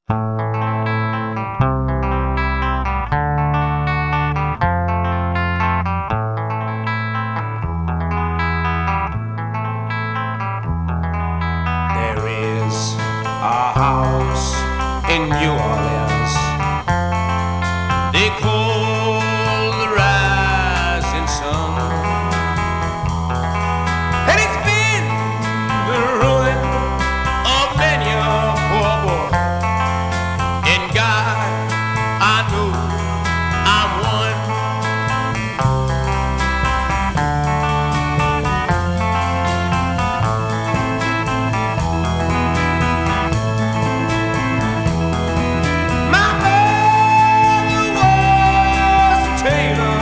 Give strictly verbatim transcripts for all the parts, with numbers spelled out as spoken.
There is a house in New Orleans they call the rising sun, and it's been the ruin of many a poor boy. And God, I know I'm one. My mother was a tailor.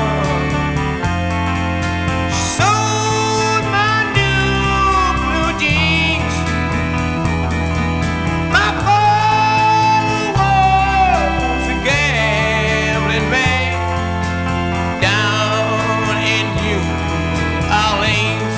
She sewed my new blue jeans. My father was a gambling man down in New Orleans.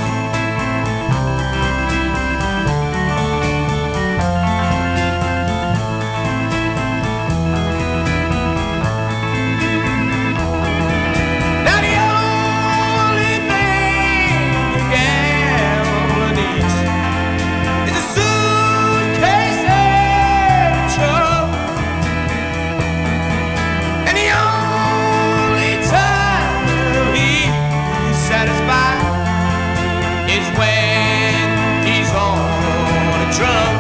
Now the only thing a gambler needs is a suitcase and a truck. And the only time he's satisfied is when he's on a drunk.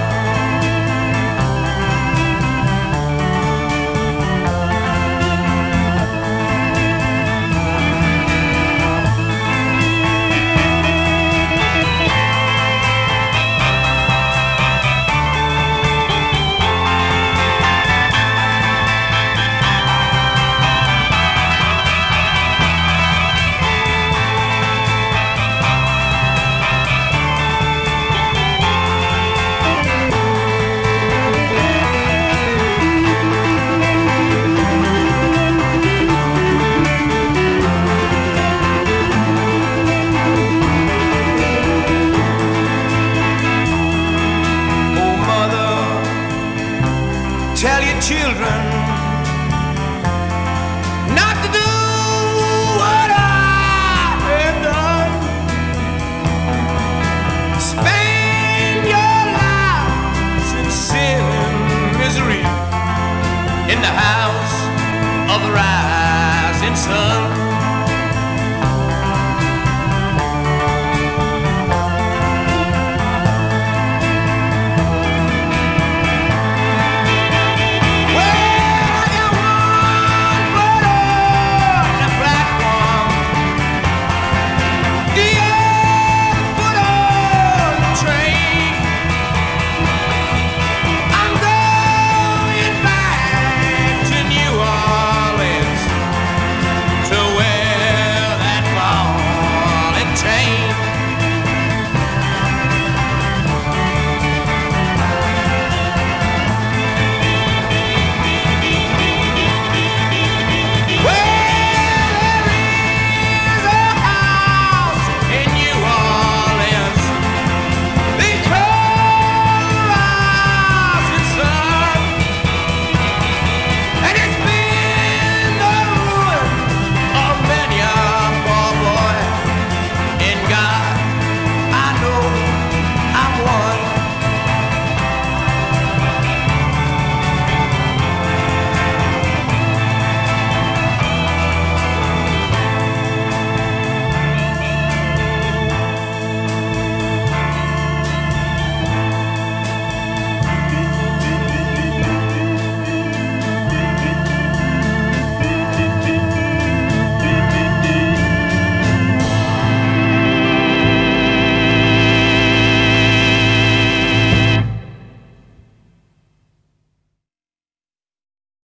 Oh, mother, tell your children not to do what I have done. Spend your lives in sin and misery in the house of the rising sun.